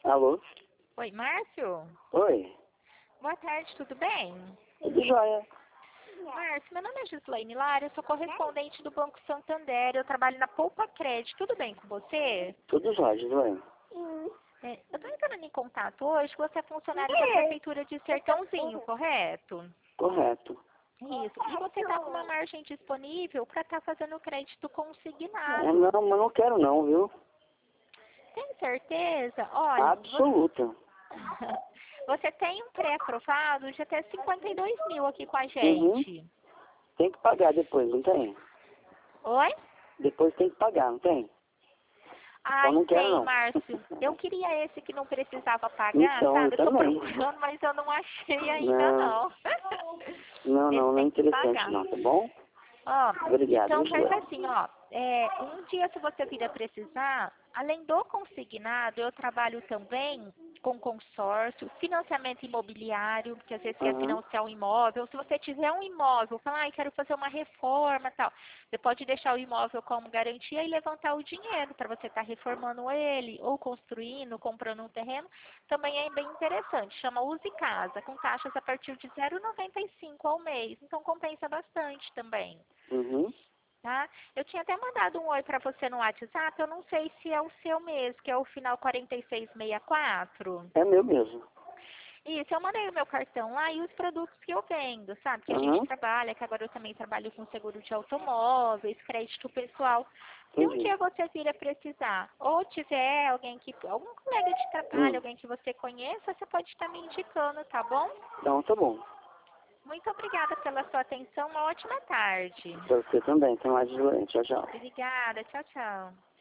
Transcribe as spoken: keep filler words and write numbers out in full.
Alô? Oi, Márcio? Oi? Boa tarde, tudo bem? Tudo jóia? Márcio, meu nome é Gislaine Lara, eu sou correspondente do Banco Santander, eu trabalho na Poupa Crédito, tudo bem com você? Tudo jóia, Gislaine. É, eu estou entrando em contato hoje, você é funcionário da Prefeitura de Sertãozinho, correto? Correto. Isso, e você está com uma margem disponível para estar fazendo crédito É, consignado. não, mas não quero não, viu? Tem certeza? Olha, Absoluta. você tem um pré-aprovado de até cinquenta e dois mil aqui com a Uhum. gente. Tem que pagar depois, não tem? Oi? Depois tem que pagar, não tem? Ai, Eu não quero tem, não. Márcio. Eu queria esse que não precisava pagar, Então, eu sabe? Eu tô também. procurando, mas eu não achei ainda, Não, não. não, Esse não, não é tem que interessante pagar. não, tá bom? Ó, Obrigado, então faz Gislaine. assim, ó. É, um dia, se você vir a precisar, além do consignado, eu trabalho também com consórcio, financiamento imobiliário, porque às vezes quer Aham. financiar um imóvel. Se você tiver um imóvel, falar, ai, quero fazer uma reforma tal, você pode deixar o imóvel como garantia e levantar o dinheiro para você estar reformando ele, ou construindo, comprando um terreno. Também é bem interessante. Chama Use Casa, com taxas a partir de zero vírgula noventa e cinco ao mês. Então compensa bastante também. Uhum. Tá? Eu tinha até mandado um oi para você no WhatsApp, eu não sei se é o seu mesmo, que é o final quarenta e seis sessenta e quatro. É meu mesmo. Isso, eu mandei o meu cartão lá e os produtos que eu vendo, sabe? Que a gente Uhum. trabalha, que agora eu também trabalho com seguro de automóveis, crédito pessoal. Se um Entendi. dia você vir a precisar, ou tiver alguém que, algum colega de trabalho, Hum. alguém que você conheça, você pode estar me indicando, tá bom? Então, tá bom. Muito obrigada pela sua atenção, uma ótima tarde. Pra você também. Até mais, Gislaine. Tchau, tchau. Obrigada, tchau, tchau.